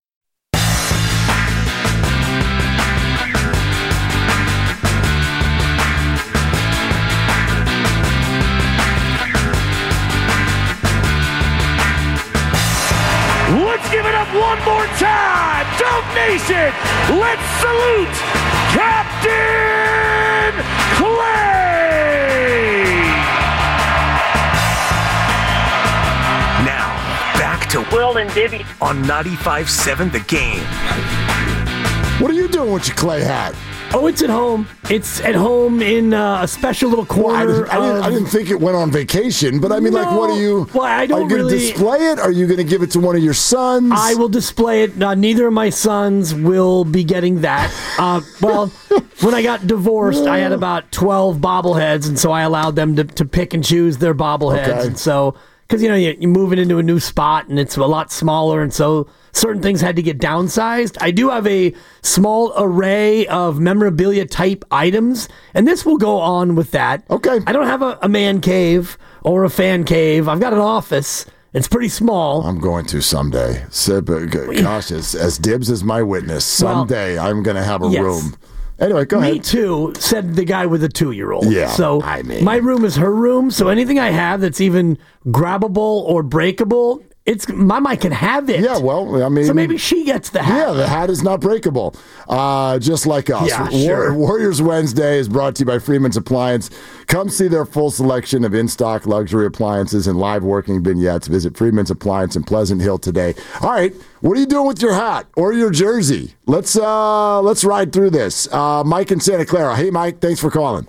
Let's give it up one more time. Dove Nation, let's salute Captain Klay. Now, back to Will and Dibby on ninety-five seven The Game. What are you doing with your Klay hat? Oh, it's at home. It's at home in uh, a special little corner. Well, I, didn't, I, didn't, of... I didn't think it went on vacation, but I mean, no, like, what are you? Well, I don't are you going to really... display it? Are you going to give it to one of your sons? I will display it. Uh, neither of my sons will be getting that. Uh, well, when I got divorced, I had about twelve bobbleheads, and so I allowed them to, to pick and choose their bobbleheads. Okay. And so, because, you know, you, you move it into a new spot, and it's a lot smaller, and so certain things had to get downsized. I do have a small array of memorabilia type items, and this will go on with that. Okay. I don't have a, a man cave or a fan cave. I've got an office. It's pretty small. I'm going to someday. So, gosh, as, as Dibs is my witness, someday well, I'm going to have a yes. room. Anyway, go Me ahead. Me too, said the guy with the two-year-old. Yeah, so I mean. My room is her room, so anything I have that's even grabbable or breakable, it's my mic can have it. Yeah, well, I mean. So maybe she gets the hat. Yeah, the hat is not breakable. Uh, just like us. Yeah, War- sure. Warriors Wednesday is brought to you by Freeman's Appliance. Come see their full selection of in-stock luxury appliances and live working vignettes. Visit Freeman's Appliance in Pleasant Hill today. All right, what are you doing with your hat or your jersey? Let's uh, let's ride through this. Uh, Mike in Santa Clara. Hey, Mike, thanks for calling.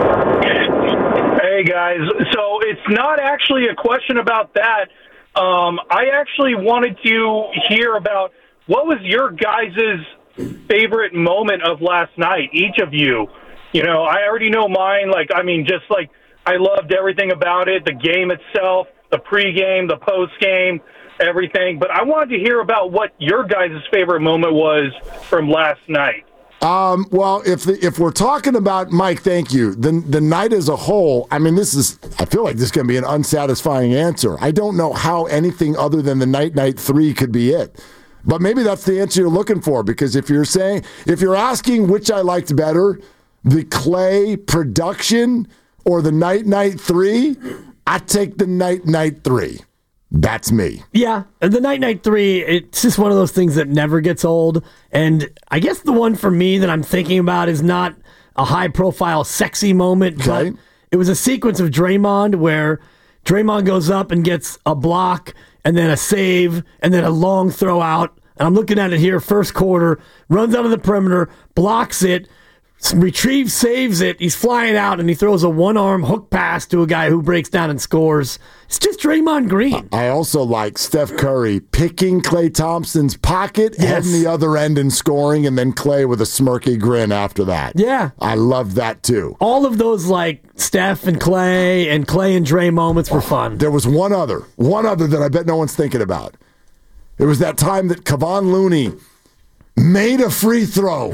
Hey, guys. So it's not actually a question about that. Um, I actually wanted to hear about what was your guys' favorite moment of last night, each of you. You know, I already know mine. Like, I mean, just like I loved everything about it, the game itself, the pregame, the postgame, everything. But I wanted to hear about what your guys' favorite moment was from last night. Um, well, if the, if we're talking about, Mike, thank you, the, the night as a whole, I mean, this is, I feel like this is going to be an unsatisfying answer. I don't know how anything other than the night, night three could be it. But maybe that's the answer you're looking for, because if you're saying, if you're asking which I liked better, the Klay production or the night, night three, I take the night, night three. That's me. Yeah, the Night Night three, it's just one of those things that never gets old. And I guess the one for me that I'm thinking about is not a high-profile, sexy moment, okay. but it was a sequence of Draymond where Draymond goes up and gets a block and then a save and then a long throw out. And I'm looking at it here, first quarter, runs out of the perimeter, blocks it, retrieves, saves it. He's flying out, and he throws a one-arm hook pass to a guy who breaks down and scores. It's just Draymond Green. I also like Steph Curry picking Klay Thompson's pocket, yes. heading the other end and scoring, and then Klay with a smirky grin after that. Yeah. I love that, too. All of those, like, Steph and Klay and Klay and Dre moments were fun. There was one other, one other that I bet no one's thinking about. It was that time that Kevon Looney made a free throw.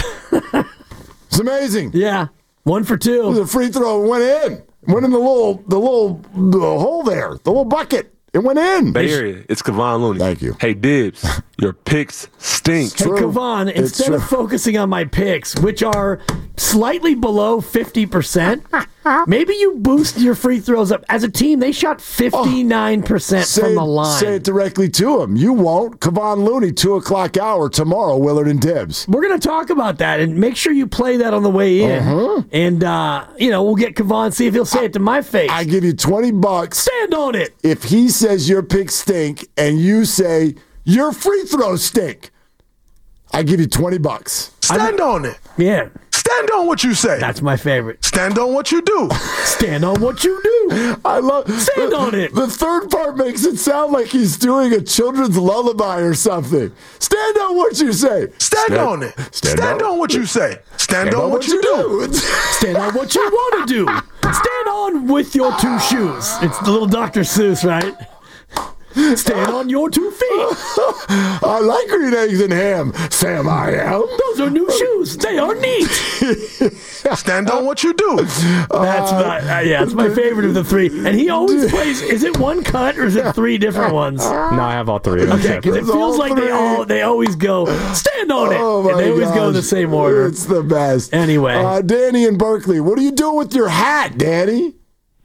It's amazing. Yeah, one for two. It was a free throw and went in. Went in the little, the little the hole there, the little bucket. It went in. Bay Area, it's Kevon Looney. Thank you. Hey, Dibs, your picks stink. Hey, Kevon, instead of focusing on my picks, which are slightly below fifty percent, maybe you boost your free throws up. As a team, they shot fifty-nine percent say, from the line. Say it directly to him. You won't. Kevon Looney, two o'clock hour tomorrow, Willard and Dibs. We're going to talk about that, and make sure you play that on the way in. Uh-huh. And, uh, you know, we'll get Kevon, see if he'll say I, it to my face. I give you twenty bucks. Stand on it. If he says your picks stink and you say your free throws stink, I give you twenty bucks. Stand on it. Yeah. Stand on what you say. That's my favorite. Stand on what you do. Stand on what you do. I love Stand the, on it. The third part makes it sound like he's doing a children's lullaby or something. Stand on what you say. Stand, stand on it. Stand, stand on, on what you say. Stand, stand on, on what, what you do. do. Stand on what you want to do. Stand on with your two shoes. It's the little Doctor Seuss, right? Stand on your two feet. I like green eggs and ham. Sam, I am. Those are new shoes. They are neat. Stand on what you do. That's my, uh, yeah, it's my favorite of the three. And he always plays. Is it one cut or is it three different ones? No, I have all three. Okay, because it feels like three. they all they always go stand on it, oh and they always gosh. go in the same order. It's the best. Anyway, uh, Danny in Berkeley, what are you doing with your hat, Danny?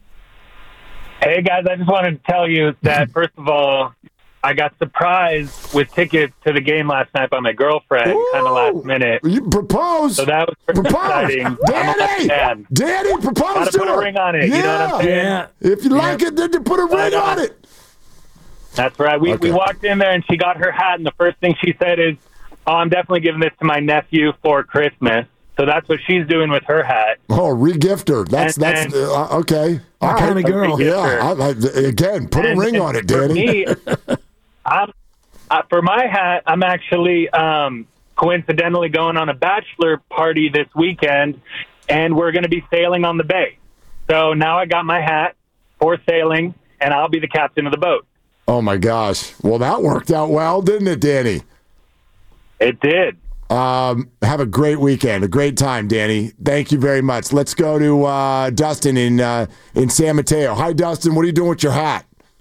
Hey, guys, I just wanted to tell you that, first of all, I got surprised with tickets to the game last night by my girlfriend, kind of last minute. You proposed. So that was pretty propose. exciting. Danny! Danny, propose Gotta to put her. a ring on it, Yeah. you know what I'm saying? Yeah. If you like yeah. it, then you put a ring on it. That's right. We Okay. we walked in there, and she got her hat, and the first thing she said is, oh, I'm definitely giving this to my nephew for Christmas. So that's what she's doing with her hat. Oh, re-gift her. That's, And- that's, uh, okay. What All kind right. of girl? Yeah, I, I, again, put And- a ring and on it, for Danny. me, I'm, uh, for my hat, I'm actually um, coincidentally going on a bachelor party this weekend, and we're going to be sailing on the bay. So now I got my hat for sailing, and I'll be the captain of the boat. Oh, my gosh. Well, that worked out well, didn't it, Danny? It did. Um, have a great weekend, a great time, Danny. Thank you very much. Let's go to uh, Dustin in uh, in San Mateo. Hi, Dustin. What are you doing with your hat?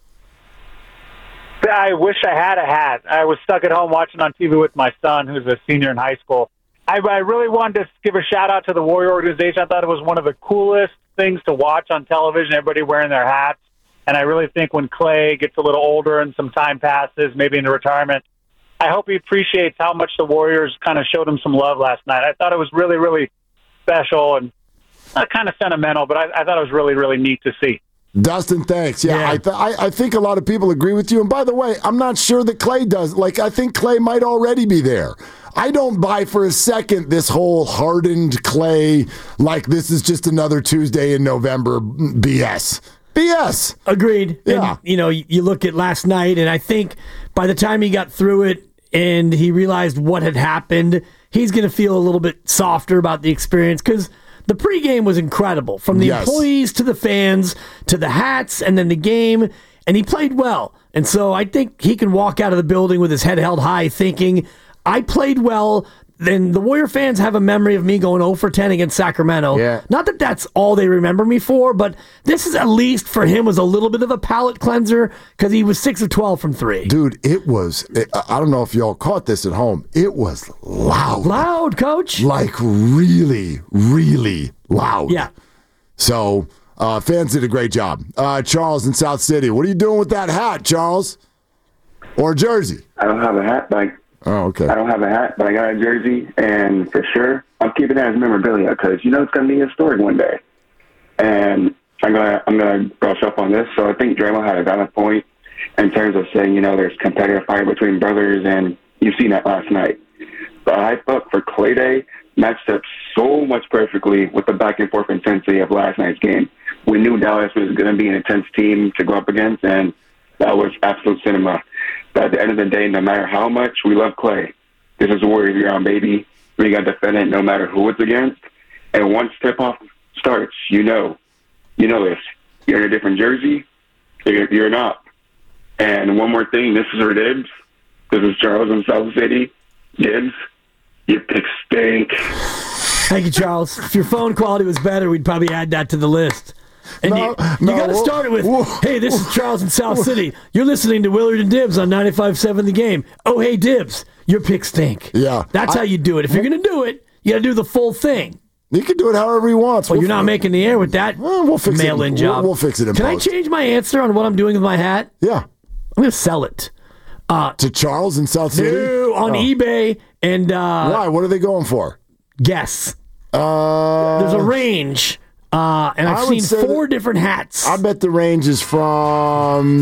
I wish I had a hat. I was stuck at home watching on T V with my son, who's a senior in high school. I, I really wanted to give a shout-out to the Warrior organization. I thought it was one of the coolest things to watch on television, everybody wearing their hats. And I really think when Klay gets a little older and some time passes, maybe into retirement, I hope he appreciates how much the Warriors kind of showed him some love last night. I thought it was really, really special and uh, kind of sentimental, but I, I thought it was really, really neat to see. Dustin, thanks. Yeah, Yeah. I, th- I I think a lot of people agree with you. And by the way, I'm not sure that Klay does. Like, I think Klay might already be there. I don't buy for a second this whole hardened Klay, like this is just another Tuesday in November B S. B S. Agreed. Yeah. And, you know, you look at last night, and I think by the time he got through it and he realized what had happened, he's going to feel a little bit softer about the experience because the pregame was incredible. From the Yes. employees to the fans to the hats and then the game, and he played well. And so I think he can walk out of the building with his head held high thinking, I played well. Then the Warrior fans have a memory of me going oh for ten against Sacramento. Yeah. Not that that's all they remember me for, but this is at least for him was a little bit of a palate cleanser because he was six of twelve from three. Dude, it was, it, I don't know if y'all caught this at home. It was loud. Loud, coach. Like really, really loud. Yeah. So, uh, fans did a great job. Uh, Charles in South City, what are you doing with that hat, Charles? Or jersey? I don't have a hat, but I, oh, okay. I don't have a hat, but I got a jersey, and for sure, I'm keeping that as memorabilia because you know it's going to be historic one day. And I'm gonna I'm gonna brush up on this. So I think Draymond had a valid point in terms of saying you know there's competitive fight between brothers, and you've seen that last night. But I thought for Klay Day, matched up so much perfectly with the back and forth intensity of last night's game. We knew Dallas was going to be an intense team to go up against, and that was absolute cinema. But at the end of the day, no matter how much we love Clay, this is a Warriors year on, baby. We got to defend it no matter who it's against. And once tip-off starts, you know, you know this. You're in a different jersey, you're, you're not. And one more thing, this is for Dibs. This is Charles in South City. Dibs, your picks stink. Thank you, Charles. If your phone quality was better, we'd probably add that to the list. And no, you, you no, got to whoa, start it with, whoa, hey, this whoa, is Charles in South whoa. City. You're listening to Willard and Dibs on ninety-five point seven The Game. Oh, hey, Dibs, your picks stink. Yeah. That's I, how you do it. If you're going to do it, you got to do the full thing. You can do it however he wants. Well, we'll you're not making the air with that well, we'll fix mail-in it. job. We'll, we'll fix it in Can post. I change my answer on what I'm doing with my hat? Yeah. I'm going to sell it. Uh, to Charles in South City? No, on oh. eBay. And uh, why? What are they going for? Guess. Uh, There's a range. Uh, and I've seen four different hats. I bet the range is from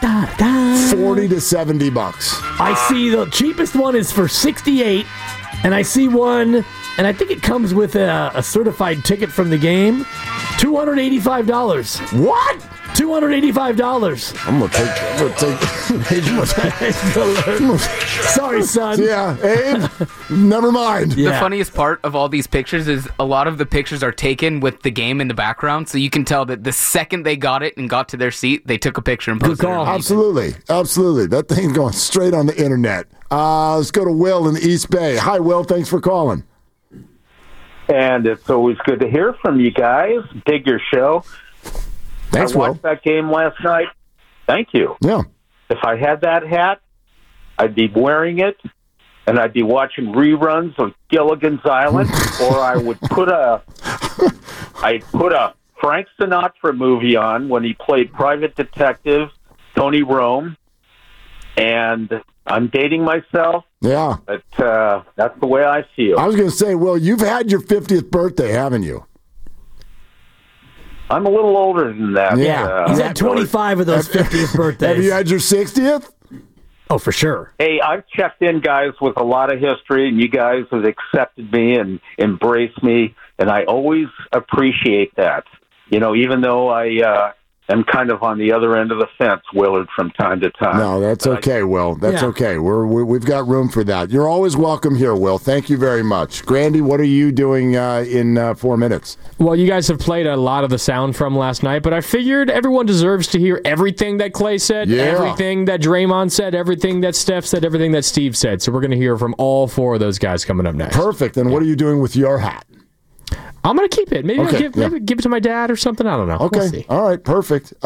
forty to seventy bucks. I see the cheapest one is for sixty-eight, and I see one, and I think it comes with a, a certified ticket from the game, two hundred eighty-five dollars. What? two hundred eighty-five dollars. I'm going to take I'm gonna take Sorry, son. Yeah, Abe, never mind. The yeah. funniest part of all these pictures is a lot of the pictures are taken with the game in the background, so you can tell that the second they got it and got to their seat, they took a picture and posted Good call. it. Absolutely. Absolutely. That thing's going straight on the internet. Uh, let's go to Will in the East Bay. Hi, Will. Thanks for calling. And it's always good to hear from you guys. Dig your show. Thanks, I watched Will. that game last night. Thank you. Yeah. If I had that hat, I'd be wearing it, and I'd be watching reruns of Gilligan's Island, or I would put a, I'd put a Frank Sinatra movie on when he played Private Detective Tony Rome, and I'm dating myself. Yeah. But uh, that's the way I feel. I was going to say, Will, you've had your fiftieth birthday, haven't you? I'm a little older than that. Yeah. Uh, He's had twenty-five of those fiftieth birthdays. Have you had your sixtieth? Oh, for sure. Hey, I've checked in, guys, with a lot of history, and you guys have accepted me and embraced me, and I always appreciate that. You know, even though I uh, am kind of on the other end of the fence, Willard, from time to time. No, that's But okay, I, Will. That's Yeah. okay. We're, we're, we've got room for that. You're always welcome here, Will. Thank you very much. Grandy, what are you doing uh, in uh, four minutes? Well, you guys have played a lot of the sound from last night, but I figured everyone deserves to hear everything that Clay said, Yeah. everything that Draymond said, everything that Steph said, everything that Steve said. So we're going to hear from all four of those guys coming up next. Perfect. And what are you doing with your hat? I'm going to keep it. Maybe Okay, I'll give, yeah. maybe give it to my dad or something. I don't know. Okay. We'll see. All right. Perfect.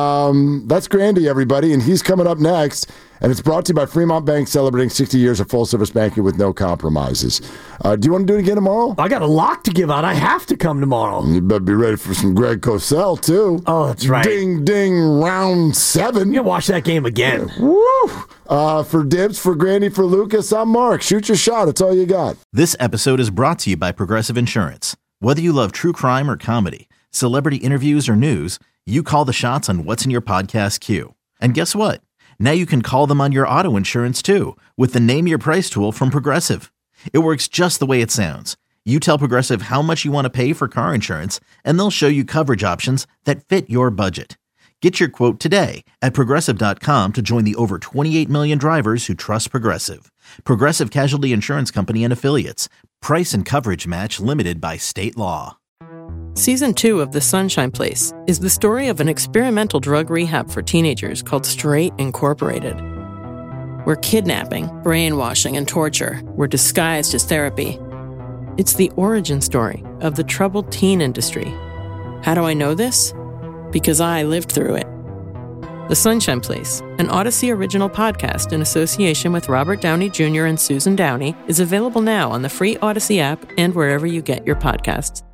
Um, that's Grandy, everybody. And he's coming up next. And it's brought to you by Fremont Bank, celebrating sixty years of full-service banking with no compromises. Uh, do you want to do it again tomorrow? I got a lock to give out. I have to come tomorrow. You better be ready for some Greg Cosell, too. Oh, that's right. Ding, ding, round seven. You can watch that game again. Woo! Uh, for Dibs, for Grandy, for Lucas, I'm Mark. Shoot your shot. It's all you got. This episode is brought to you by Progressive Insurance. Whether you love true crime or comedy, celebrity interviews or news, you call the shots on what's in your podcast queue. And guess what? Now you can call them on your auto insurance too with the Name Your Price tool from Progressive. It works just the way it sounds. You tell Progressive how much you want to pay for car insurance, and they'll show you coverage options that fit your budget. Get your quote today at Progressive dot com to join the over twenty-eight million drivers who trust Progressive. Progressive Casualty Insurance Company and Affiliates. Price and coverage match limited by state law. Season two of The Sunshine Place is the story of an experimental drug rehab for teenagers called Straight Incorporated, where kidnapping, brainwashing, and torture were disguised as therapy. It's the origin story of the troubled teen industry. How do I know this? Because I lived through it. The Sunshine Place, an Odyssey original podcast in association with Robert Downey Junior and Susan Downey, is available now on the free Odyssey app and wherever you get your podcasts.